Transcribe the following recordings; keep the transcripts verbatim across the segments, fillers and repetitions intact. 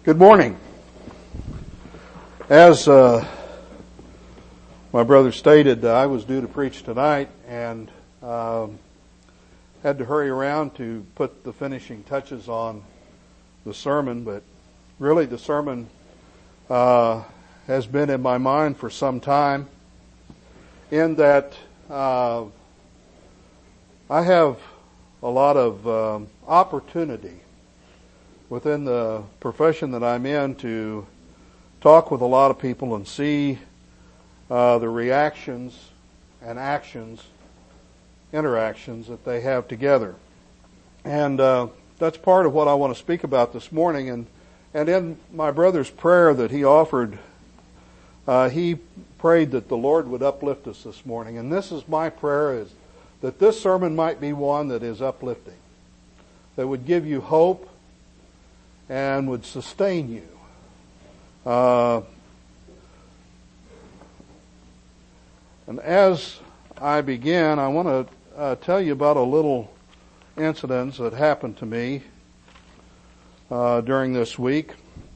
Good morning. As uh, my brother stated, uh, I was due to preach tonight and um, had to hurry around to put the finishing touches on the sermon, but really the sermon uh, has been in my mind for some time in that uh, I have a lot of um, opportunity within the profession that I'm in to talk with a lot of people and see uh, the reactions and actions, interactions that they have together. And uh, that's part of what I want to speak about this morning. And, and in my brother's prayer that he offered, uh, he prayed that the Lord would uplift us this morning. And this is my prayer, is that this sermon might be one that is uplifting, that would give you hope, and would sustain you. Uh, and as I begin, I want to uh, tell you about a little incident that happened to me uh, during this week.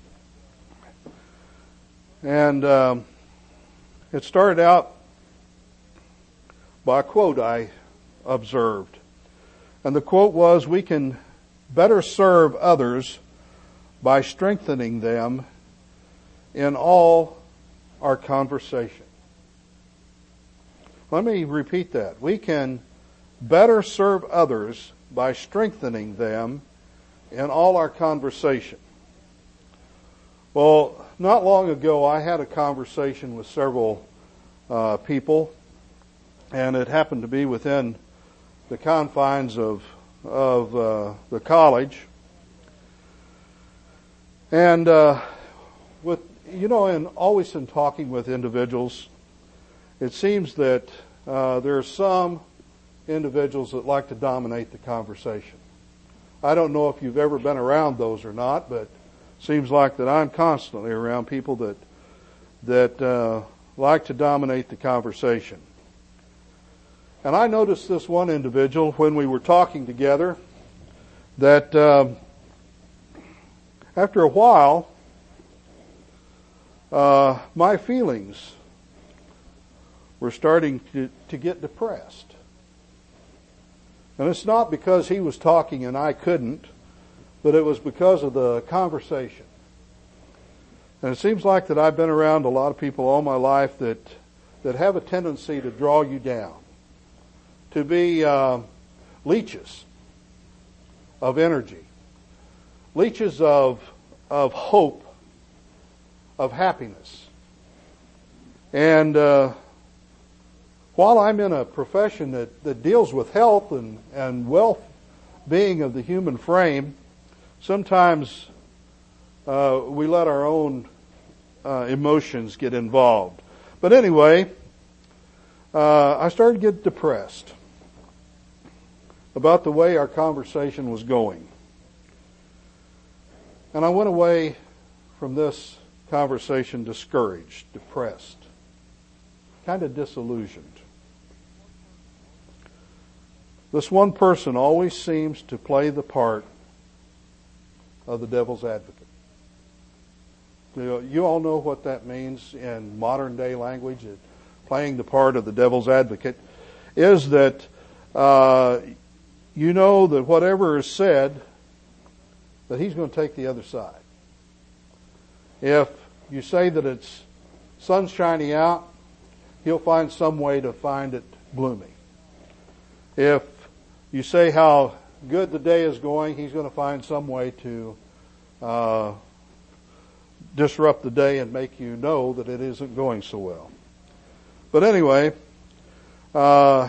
And um, it started out by a quote I observed. And the quote was, "We can better serve others by strengthening them in all our conversation." Let me repeat that. We can better serve others by strengthening them in all our conversation. Well, not long ago I had a conversation with several uh, people, and it happened to be within the confines of, of uh, the college. And uh, with you know, in always in talking with individuals, it seems that uh, there are some individuals that like to dominate the conversation. I don't know if you've ever been around those or not, but it seems like that I'm constantly around people that that uh, like to dominate the conversation. And I noticed this one individual when we were talking together that. Uh, After a while, uh, my feelings were starting to, to get depressed. And it's not because he was talking and I couldn't, but it was because of the conversation. And it seems like that I've been around a lot of people all my life that that have a tendency to draw you down, to be uh, leeches of energy. Leeches of of hope, of happiness. And uh, while I'm in a profession that, that deals with health and, and well-being of the human frame, sometimes uh, we let our own uh, emotions get involved. But anyway, uh, I started to get depressed about the way our conversation was going. And I went away from this conversation discouraged, depressed, kind of disillusioned. This one person always seems to play the part of the devil's advocate. You know, you all know what that means in modern day language. It, playing the part of the devil's advocate is that uh, you know that whatever is said, that he's going to take the other side. If you say that it's sun shining out, he'll find some way to find it gloomy. If you say how good the day is going, he's going to find some way to uh, disrupt the day and make you know that it isn't going so well. But anyway, uh,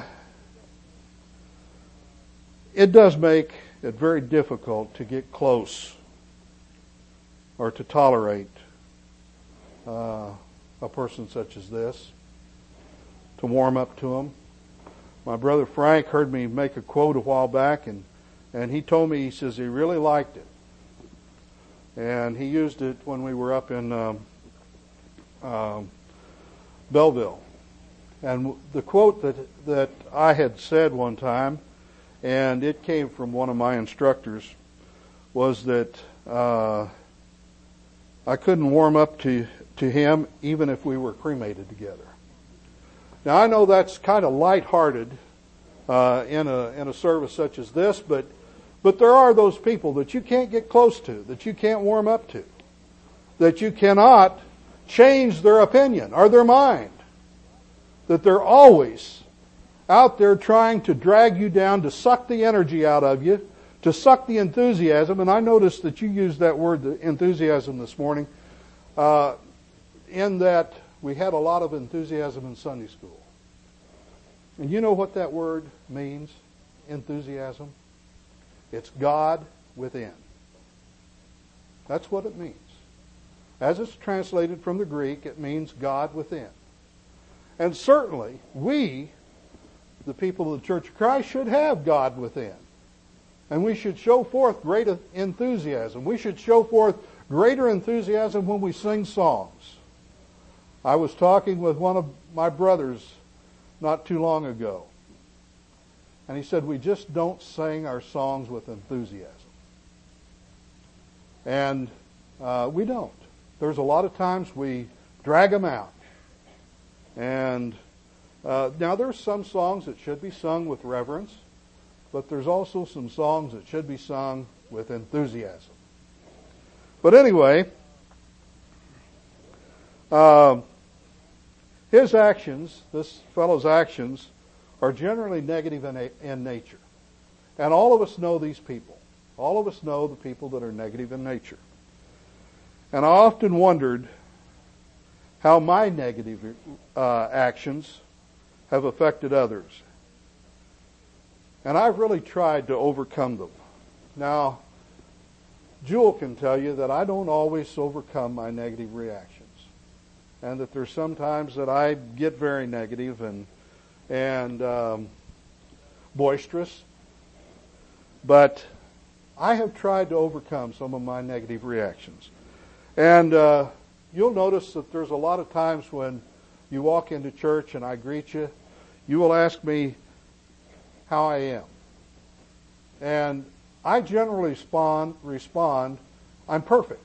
it does make it very difficult to get close or to tolerate uh, a person such as this, to warm up to him. My brother Frank heard me make a quote a while back, and, and he told me, he says he really liked it. And he used it when we were up in um, um, Belleville. And the quote that that I had said one time, and it came from one of my instructors, was that uh, I couldn't warm up to, to him even if we were cremated together. Now I know that's kind of lighthearted uh, in a in a service such as this, but but there are those people that you can't get close to, that you can't warm up to, that you cannot change their opinion or their mind, that they're always out there trying to drag you down, to suck the energy out of you, to suck the enthusiasm. And I noticed that you used that word, the enthusiasm, this morning, uh, in that we had a lot of enthusiasm in Sunday school. And you know what that word means, enthusiasm? It's God within. That's what it means. As it's translated from the Greek, it means God within. And certainly, we, the people of the Church of Christ, should have God within. And we should show forth great enthusiasm. We should show forth greater enthusiasm when we sing songs. I was talking with one of my brothers not too long ago. And he said, we just don't sing our songs with enthusiasm. And uh, we don't. There's a lot of times we drag them out. And uh, now there's some songs that should be sung with reverence, but there's also some songs that should be sung with enthusiasm. But anyway, uh, his actions, this fellow's actions, are generally negative in, in nature. And all of us know these people. All of us know the people that are negative in nature. And I often wondered how my negative uh, actions have affected others. And I've really tried to overcome them. Now, Jewel can tell you that I don't always overcome my negative reactions. And that there's sometimes that I get very negative and and um, boisterous. But I have tried to overcome some of my negative reactions. And uh, you'll notice that there's a lot of times when you walk into church and I greet you, you will ask me how I am. And I generally respond, respond, I'm perfect.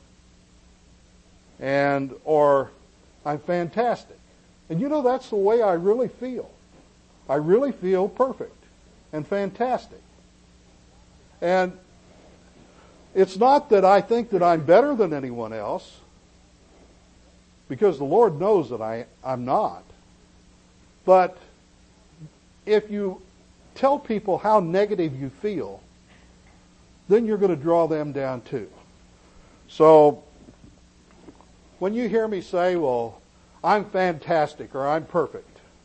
And, or, I'm fantastic. And you know, that's the way I really feel. I really feel perfect and fantastic. And it's not that I think that I'm better than anyone else, because the Lord knows that I, I'm not. But if you tell people how negative you feel, then you're going to draw them down too. So, when you hear me say, well, I'm fantastic or I'm perfect,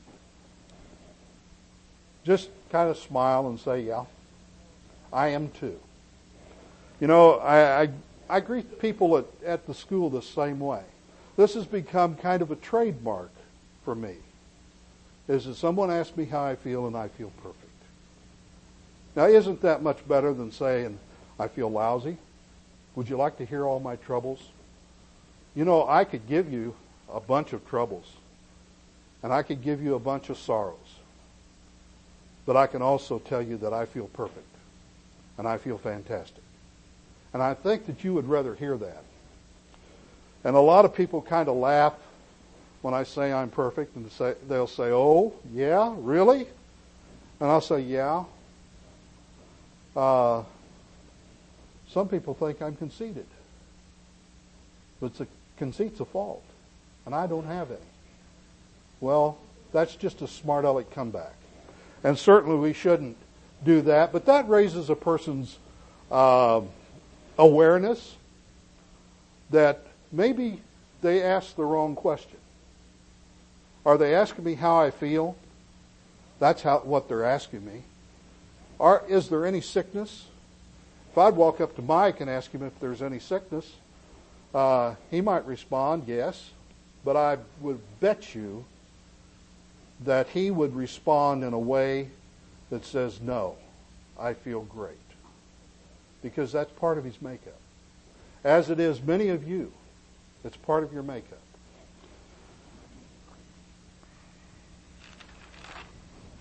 just kind of smile and say, yeah, I am too. You know, I, I, I greet people at, at the school the same way. This has become kind of a trademark for me, is that someone asks me how I feel and I feel perfect. Now, isn't that much better than saying, I feel lousy? Would you like to hear all my troubles? You know, I could give you a bunch of troubles, and I could give you a bunch of sorrows. But I can also tell you that I feel perfect, and I feel fantastic. And I think that you would rather hear that. And a lot of people kind of laugh when I say I'm perfect, and say, they'll say, oh, yeah, really? And I'll say, yeah. Uh, some people think I'm conceited. But it's a, conceit's a fault, and I don't have any. Well, that's just a smart aleck comeback. And certainly we shouldn't do that, but that raises a person's uh, awareness that maybe they asked the wrong question. Are they asking me how I feel? That's how what they're asking me. Are, is there any sickness? If I'd walk up to Mike and ask him if there's any sickness, uh, he might respond, yes. But I would bet you that he would respond in a way that says, no, I feel great. Because that's part of his makeup. As it is many of you, it's part of your makeup.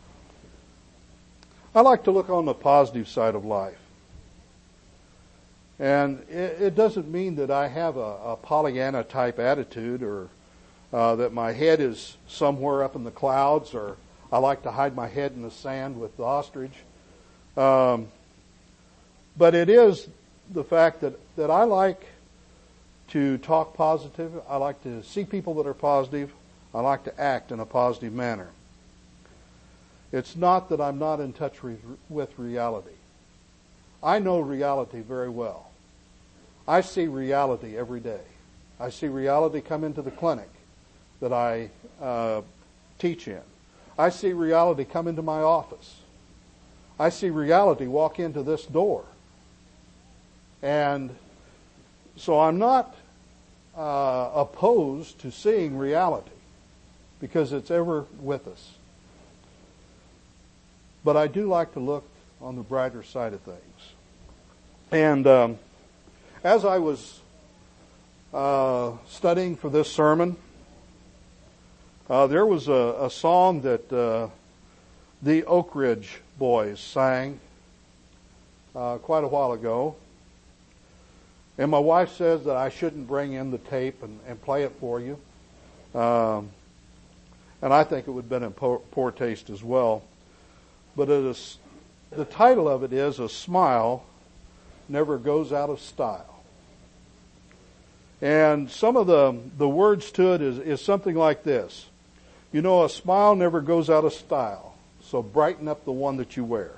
I like to look on the positive side of life. And it, it doesn't mean that I have a, a Pollyanna type attitude, or uh, that my head is somewhere up in the clouds, or I like to hide my head in the sand with the ostrich. Um, but it is the fact that, that I like to talk positive. I like to see people that are positive. I like to act in a positive manner. It's not that I'm not in touch re- with reality. I know reality very well. I see reality every day. I see reality come into the clinic that I uh, teach in. I see reality come into my office. I see reality walk into this door. And so I'm not uh, opposed to seeing reality, because it's ever with us. But I do like to look on the brighter side of things. And um, as I was uh, studying for this sermon, uh, there was a, a song that uh, the Oak Ridge Boys sang uh, quite a while ago. And my wife says that I shouldn't bring in the tape and, and play it for you. Um, and I think it would have been in poor, poor taste as well. But it is, the title of it is "A Smile Never Goes Out of Style." And some of the, the words to it is, is something like this. You know, a smile never goes out of style, so brighten up the one that you wear.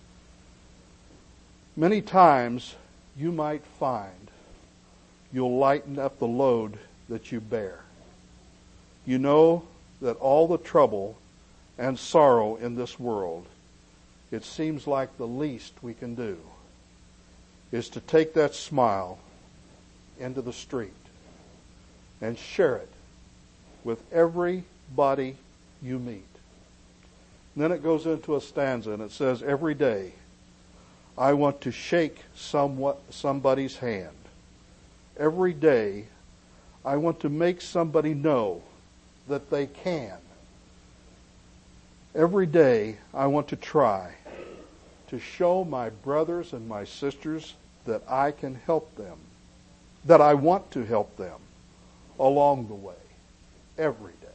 Many times you might find you'll lighten up the load that you bear. You know that all the trouble and sorrow in this world, it seems like the least we can do is to take that smile into the street and share it with everybody you meet. And then it goes into a stanza and it says, every day I want to shake somewhat, somebody's hand. Every day I want to make somebody know that they can. Every day I want to try to show my brothers and my sisters that I can help them, that I want to help them along the way, every day.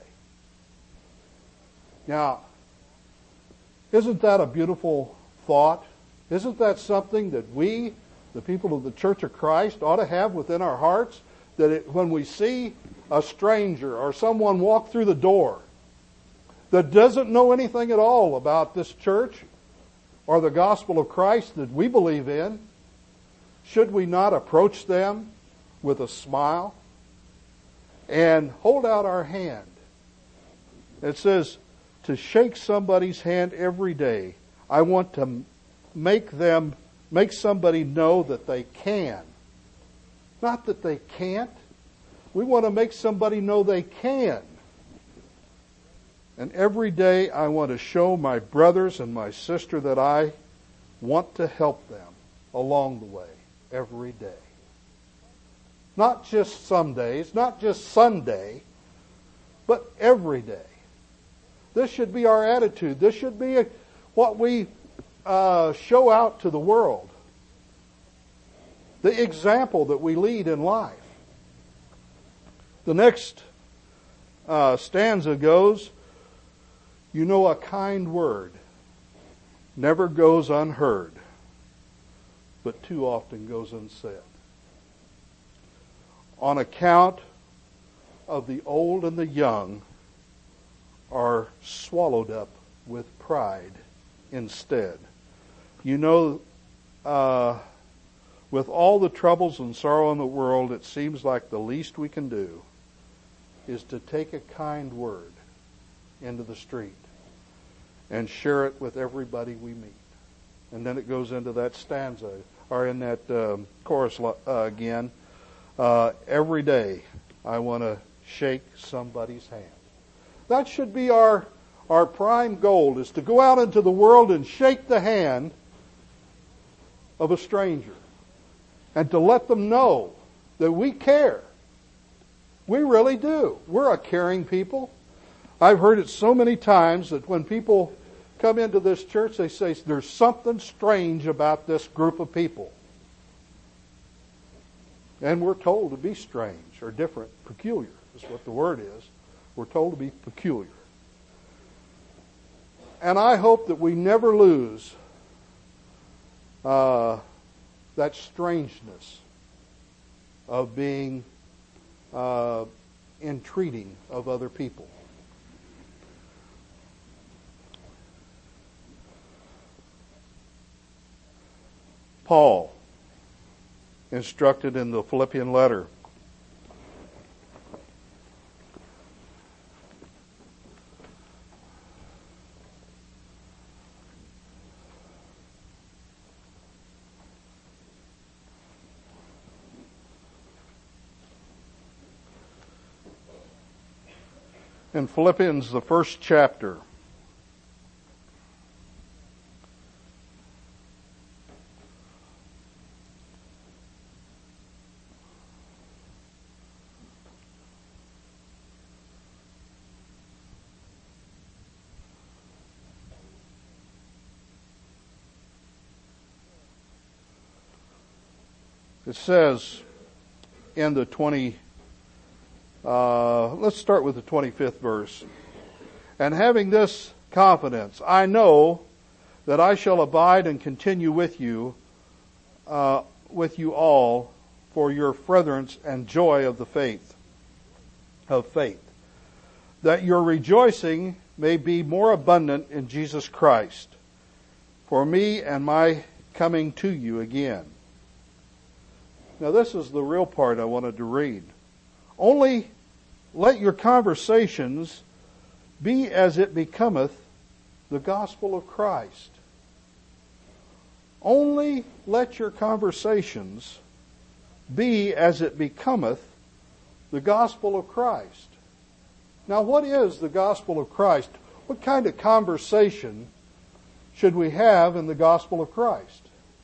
Now, isn't that a beautiful thought? Isn't that something that we, the people of the Church of Christ, ought to have within our hearts? That it, when we see a stranger or someone walk through the door that doesn't know anything at all about this church or the gospel of Christ that we believe in, should we not approach them with a smile and hold out our hand? It says to shake somebody's hand every day. I want to make them, make somebody know that they can. Not that they can't. We want to make somebody know they can. And every day I want to show my brothers and my sister that I want to help them along the way, every day. Not just some days, not just Sunday, but every day. This should be our attitude. This should be a, what we uh, show out to the world. The example that we lead in life. The next uh, stanza goes, you know, a kind word never goes unheard, but too often goes unsaid. On account of the old and the young are swallowed up with pride instead. You know, uh, with all the troubles and sorrow in the world, it seems like the least we can do is to take a kind word into the street and share it with everybody we meet. And then it goes into that stanza, or in that um, chorus uh, again. Uh, every day I want to shake somebody's hand. That should be our, our prime goal, is to go out into the world and shake the hand of a stranger. And to let them know that we care. We really do. We're a caring people. I've heard it so many times that when people come into this church, they say, there's something strange about this group of people. And we're told to be strange or different, peculiar is what the word is. We're told to be peculiar. And I hope that we never lose uh, that strangeness of being uh, entreating of other people. Paul instructed in the Philippian letter, in Philippians, the first chapter, it says in the twenty, uh, let's start with the twenty-fifth verse. And having this confidence, I know that I shall abide and continue with you, uh, with you all, for your furtherance and joy of the faith, of faith, that your rejoicing may be more abundant in Jesus Christ, for me and my coming to you again. Now this is the real part I wanted to read. Only let your conversations be as it becometh the gospel of Christ. Only let your conversations be as it becometh the gospel of Christ. Now what is the gospel of Christ? What kind of conversation should we have in the gospel of Christ?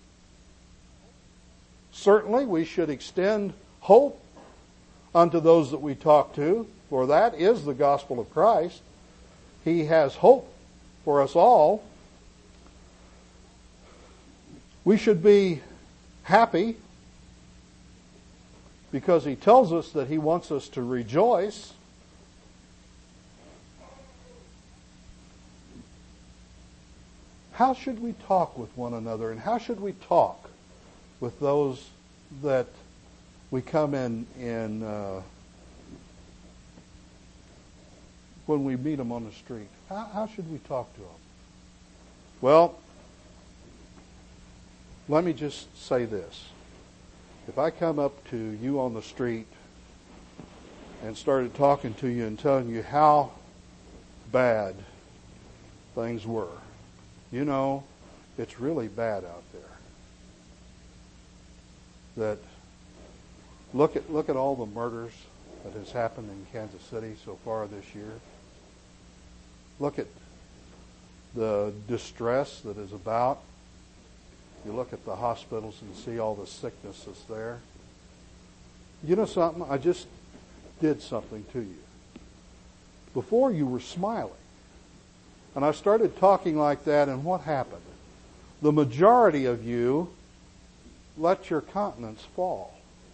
Certainly we should extend hope unto those that we talk to, for that is the gospel of Christ. He has hope for us all. We should be happy because He tells us that He wants us to rejoice. How should we talk with one another, and how should we talk with those that we come in, in uh, when we meet them on the street? How, how should we talk to them? Well, let me just say this. If I come up to you on the street and started talking to you and telling you how bad things were, you know, it's really bad out there. That look at look at all the murders that has happened in Kansas City so far this year. Look at the distress that is about. You look at the hospitals and see all the sickness that's there. You know something? I just did something to you. Before you were smiling. And I started talking like that, and what happened? The majority of you let your countenance fall.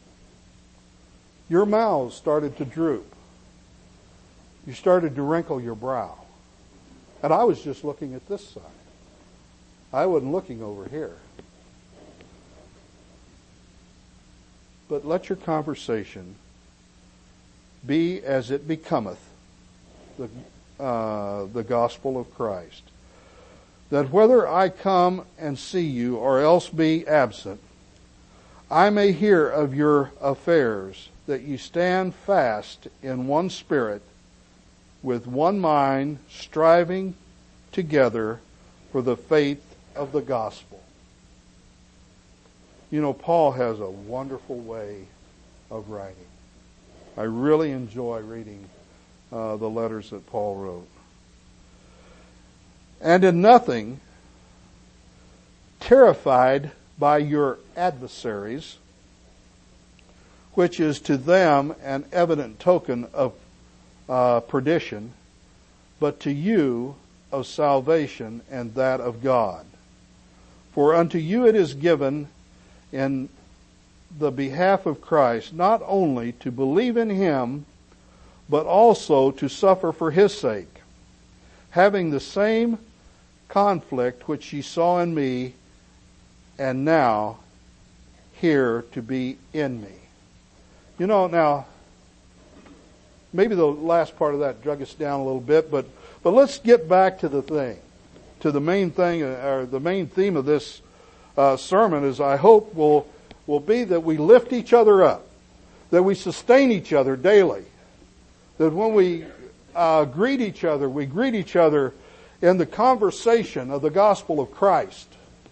Your mouths started to droop. You started to wrinkle your brow. And I was just looking at this side. I wasn't looking over here. But let your conversation be as it becometh the, uh, the gospel of Christ. That whether I come and see you or else be absent, I may hear of your affairs, that you stand fast in one spirit, with one mind, striving together for the faith of the gospel. You know, Paul has a wonderful way of writing. I really enjoy reading uh, the letters that Paul wrote. And in nothing, terrified by your adversaries, which is to them an evident token of uh, perdition, but to you of salvation and that of God. For unto you it is given in the behalf of Christ, not only to believe in Him, but also to suffer for His sake, having the same conflict which ye saw in me, and now here to be in me. You know, now, maybe the last part of that drug us down a little bit, but, but let's get back to the thing, to the main thing, or the main theme of this uh, sermon is, I hope, will, will be that we lift each other up, that we sustain each other daily, that when we uh, greet each other, we greet each other in the conversation of the gospel of Christ.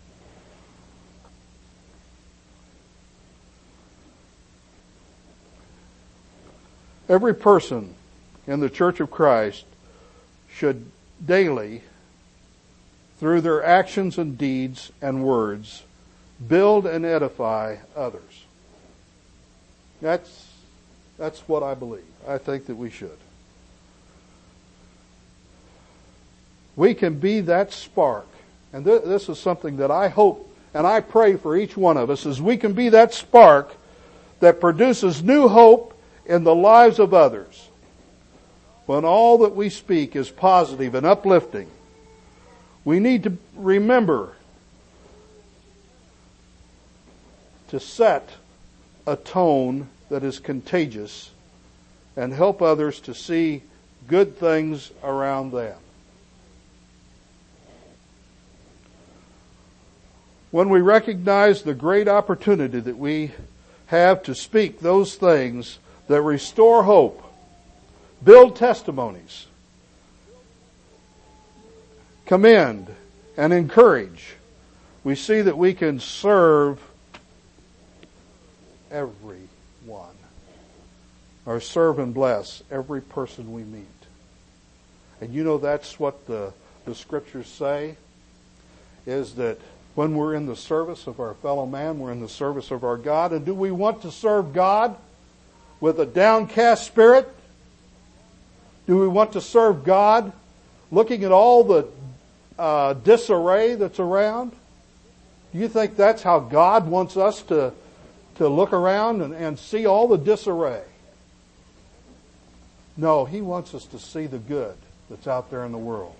Every person in the Church of Christ should daily, through their actions and deeds and words, build and edify others. That's, that's what I believe. I think that we should. We can be that spark. And th- this is something that I hope and I pray for each one of us, is we can be that spark that produces new hope in the lives of others. When all that we speak is positive and uplifting, we need to remember to set a tone that is contagious and help others to see good things around them. When we recognize the great opportunity that we have to speak those things that restore hope, build testimonies, commend, and encourage, we see that we can serve everyone, or serve and bless every person we meet. And you know that's what the, the Scriptures say, is that when we're in the service of our fellow man, we're in the service of our God. And do we want to serve God with a downcast spirit? Do we want to serve God looking at all the uh, disarray that's around? Do you think that's how God wants us to, to look around and, and see all the disarray? No, He wants us to see the good that's out there in the world.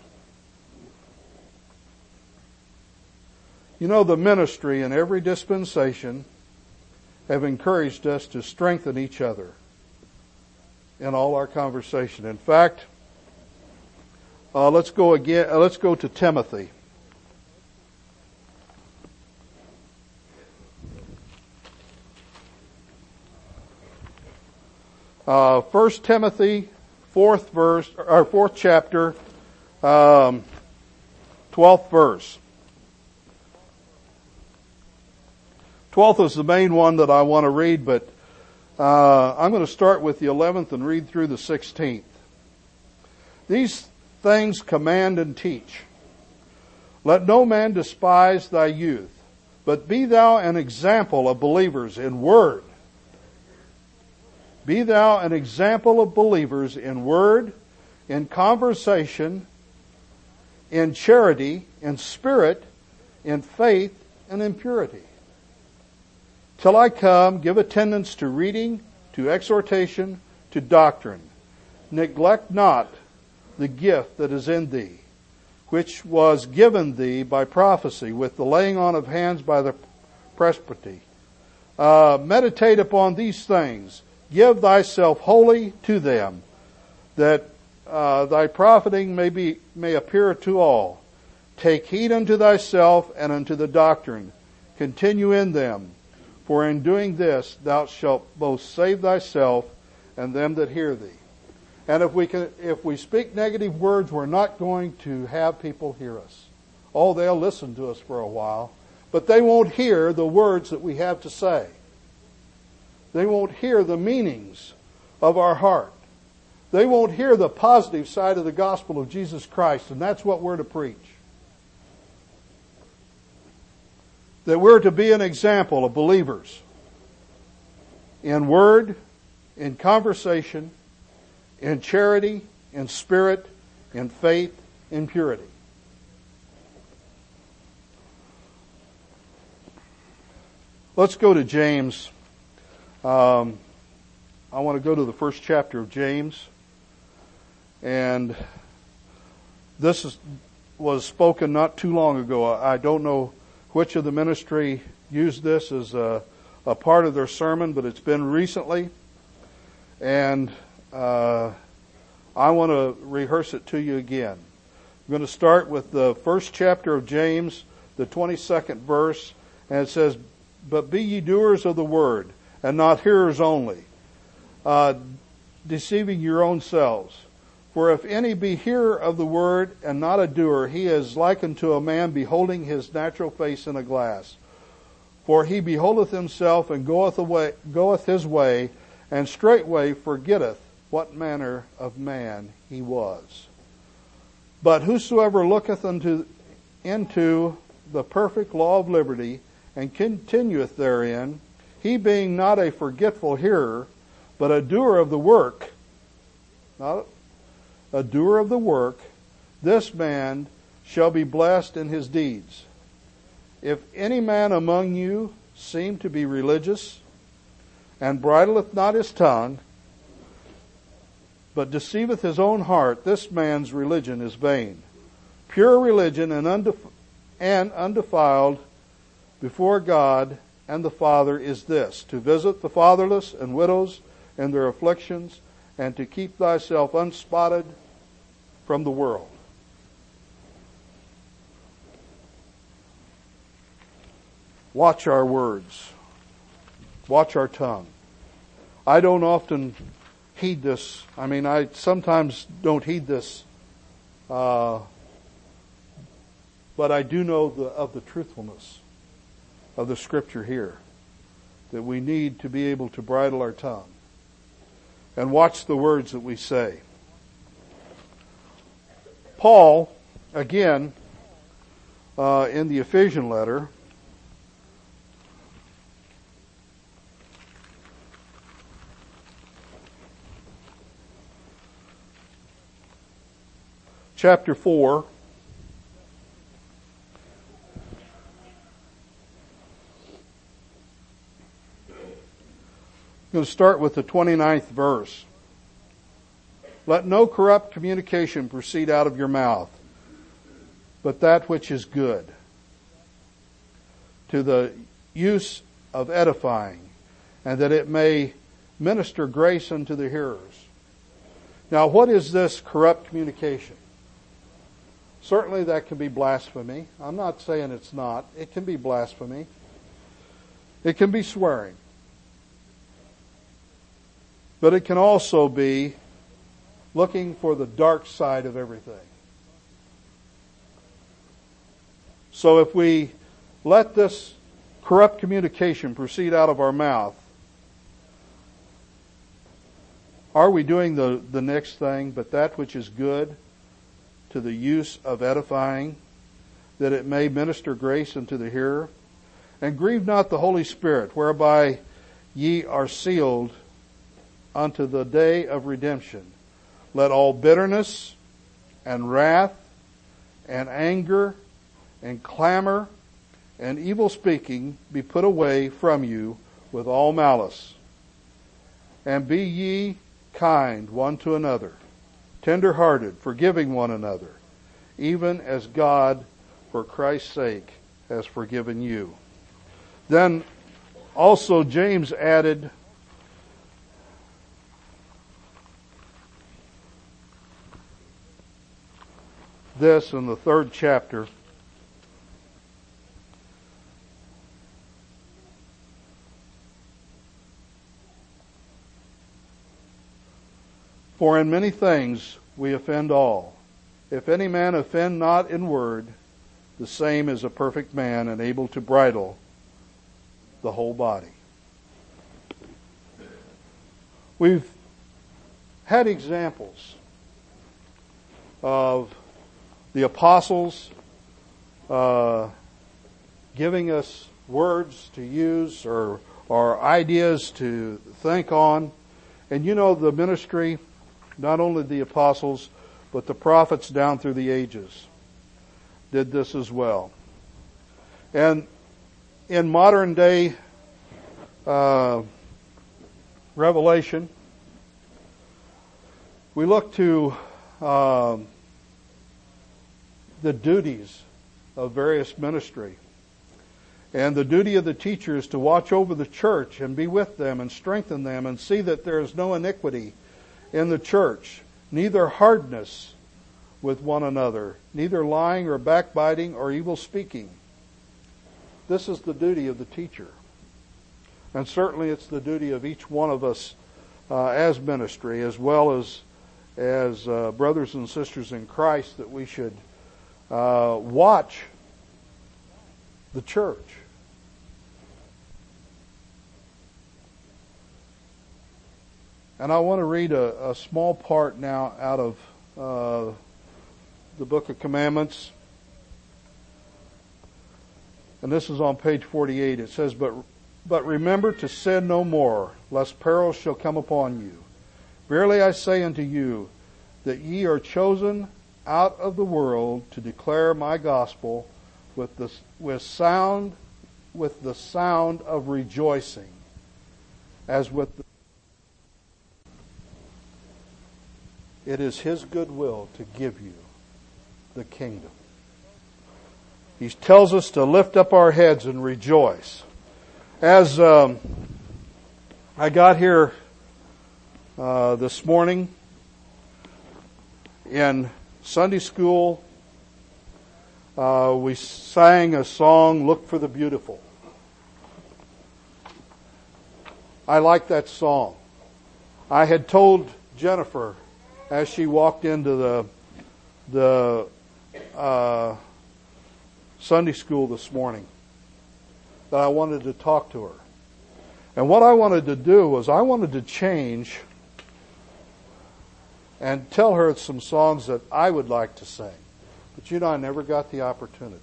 You know, the ministry in every dispensation have encouraged us to strengthen each other in all our conversation. In fact, uh, let's go again. Uh, let's go to Timothy. Uh, First Timothy, fourth verse, or fourth chapter, um, twelfth verse. Twelfth is the main one that I want to read, but uh, I'm going to start with the eleventh and read through the sixteenth. These things command and teach. Let no man despise thy youth, but be thou an example of believers in word. Be thou an example of believers in word, in conversation, in charity, in spirit, in faith, and in purity. Till I come, give attendance to reading, to exhortation, to doctrine. Neglect not the gift that is in thee, which was given thee by prophecy, with the laying on of hands by the presbytery. Uh, meditate upon these things. Give thyself wholly to them, that uh, thy profiting may be may appear to all. Take heed unto thyself and unto the doctrine. Continue in them. For in doing this, thou shalt both save thyself and them that hear thee. And if we can, if we speak negative words, we're not going to have people hear us. Oh, they'll listen to us for a while, but they won't hear the words that we have to say. They won't hear the meanings of our heart. They won't hear the positive side of the gospel of Jesus Christ, and that's what we're to preach. That we're to be an example of believers in word, in conversation, in charity, in spirit, in faith, in purity. Let's go to James Um, I want to go to the first chapter of James. And this is, was spoken not too long ago. I don't know which of the ministry used this as a, a part of their sermon, but it's been recently. And uh, I want to rehearse it to you again. I'm going to start with the first chapter of James, the twenty-second verse, and it says, "But be ye doers of the word, and not hearers only, uh, deceiving your own selves. For if any be hearer of the word and not a doer, he is like unto a man beholding his natural face in a glass. For he beholdeth himself and goeth away, goeth his way, and straightway forgetteth what manner of man he was. But whosoever looketh unto into the perfect law of liberty, and continueth therein, he being not a forgetful hearer, but a doer of the work," not a doer of the work, "this man shall be blessed in his deeds. If any man among you seem to be religious, and bridleth not his tongue, but deceiveth his own heart, this man's religion is vain. Pure religion and, undef- and undefiled before God and the Father is this, to visit the fatherless and widows in their afflictions, and to keep thyself unspotted from the world." Watch our words. Watch our tongue. I don't often heed this. I mean, I sometimes don't heed this, uh, but I do know the, of the truthfulness of the Scripture here, that we need to be able to bridle our tongue and watch the words that we say. Paul, again, uh, in the Ephesian letter, chapter four, I'm going to start with the twenty-ninth verse. "Let no corrupt communication proceed out of your mouth, but that which is good, to the use of edifying, and that it may minister grace unto the hearers." Now, what is this corrupt communication? Certainly that can be blasphemy. I'm not saying it's not. It can be blasphemy. It can be swearing. But it can also be looking for the dark side of everything. So if we let this corrupt communication proceed out of our mouth, are we doing the, the next thing, but that which is good, to the use of edifying, that it may minister grace unto the hearer? And grieve not the Holy Spirit, whereby ye are sealed unto the day of redemption. Let all bitterness and wrath and anger and clamor and evil speaking be put away from you with all malice. And be ye kind one to another, tender-hearted, forgiving one another, even as God, for Christ's sake, has forgiven you. Then also James added, this in the third chapter. "For in many things we offend all. If any man offend not in word, the same is a perfect man and able to bridle the whole body." We've had examples of the apostles uh, giving us words to use or, or ideas to think on. And you know the ministry, not only the apostles, but the prophets down through the ages did this as well. And in modern day uh, Revelation, we look to um, the duties of various ministry. And the duty of the teacher is to watch over the church and be with them and strengthen them and see that there is no iniquity in the church, neither hardness with one another, neither lying or backbiting or evil speaking. This is the duty of the teacher. And certainly it's the duty of each one of us uh, as ministry, as well as as uh, brothers and sisters in Christ, that we should uh, watch the church. And I want to read a, a small part now out of uh, the Book of Commandments. And this is on page forty-eight. It says, But but remember to sin no more, lest peril shall come upon you. Verily I say unto you, that ye are chosen out of the world to declare my gospel with the with sound with the sound of rejoicing, as with the it is His good will to give you the kingdom. He tells us to lift up our heads and rejoice. As um, I got here uh, this morning in Sunday school, uh, we sang a song, "Look for the Beautiful." I like that song. I had told Jennifer as she walked into the the uh, Sunday school this morning that I wanted to talk to her. And what I wanted to do was I wanted to change and tell her some songs that I would like to sing. But you know, I never got the opportunity.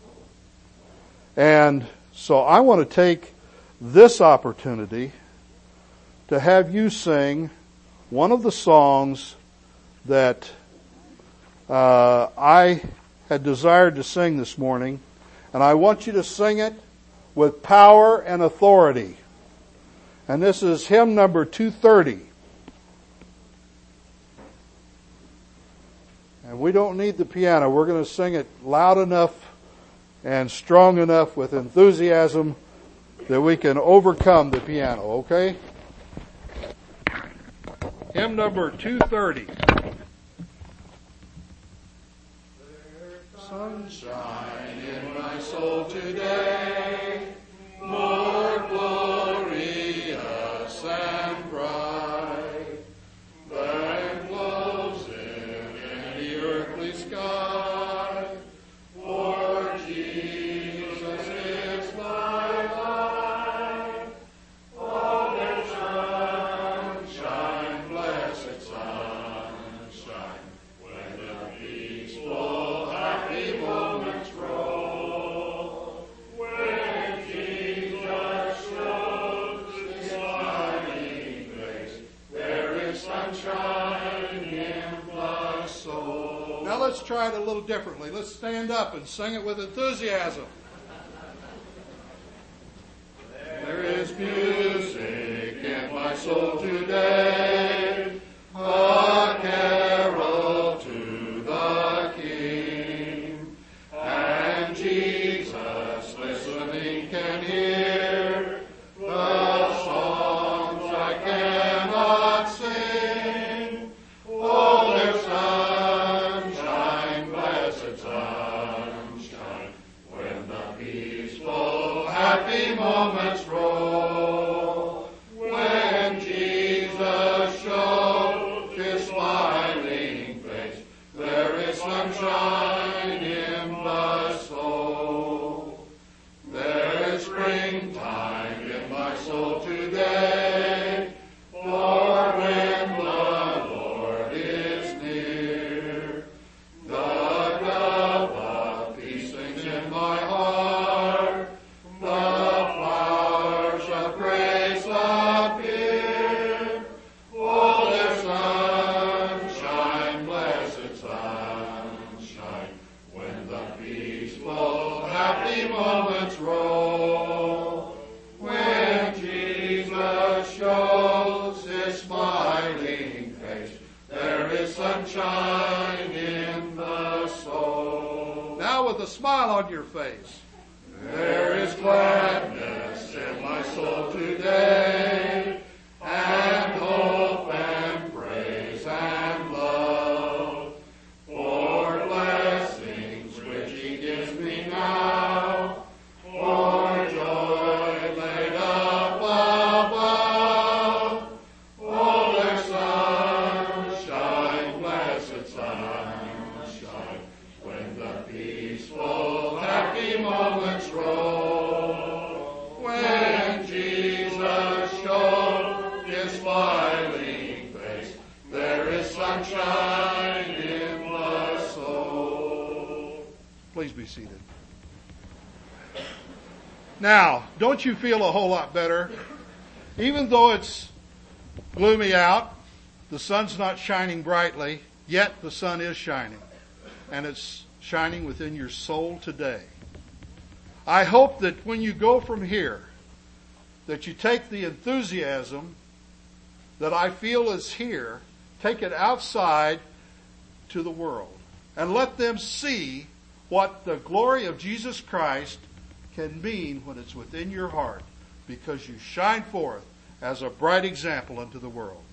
And so I want to take this opportunity to have you sing one of the songs that uh, I had desired to sing this morning. And I want you to sing it with power and authority. And this is hymn number two thirty. And we don't need the piano. We're going to sing it loud enough and strong enough with enthusiasm that we can overcome the piano, okay? Hymn number two thirty. Sunshine in my soul today, more glorious and bright than glows in any earthly sky. For Jesus is my life. Oh, there's sunshine, blessed sunshine, when the peaceful, happy moments roll. When Jesus shows His smiling face, there is sunshine in the soul. Now let's try it a little differently. Let's stand up and sing it with enthusiasm. There is music in my soul today, a carol to the King, and Jesus listening can hear the songs I cannot sing. Oh, there's sunshine, blessed sunshine, when the peaceful, happy moments roll. When Jesus shows His smiling face, there is sunshine in the soul. There is springtime in my soul today, for when the Lord is near, the dove of peace sings in my heart, the flowers of grace appear. Oh, there's sunshine, blessed sunshine, sunshine in the soul. Now with a smile on your face. There is gladness in my soul today, and hope and praise and love, for blessings which He gives me now, for joy laid up above. Oh, their sunshine, blessed sunshine, when the peaceful, happy moments roll, when Jesus showed His smiling face, there is sunshine in the soul. Please be seated. Now, don't you feel a whole lot better? Even though it's gloomy out, the sun's not shining brightly, yet the sun is shining. And it's shining within your soul today. I hope that when you go from here, that you take the enthusiasm that I feel is here, take it outside to the world, and let them see what the glory of Jesus Christ can mean when it's within your heart, because you shine forth as a bright example unto the world.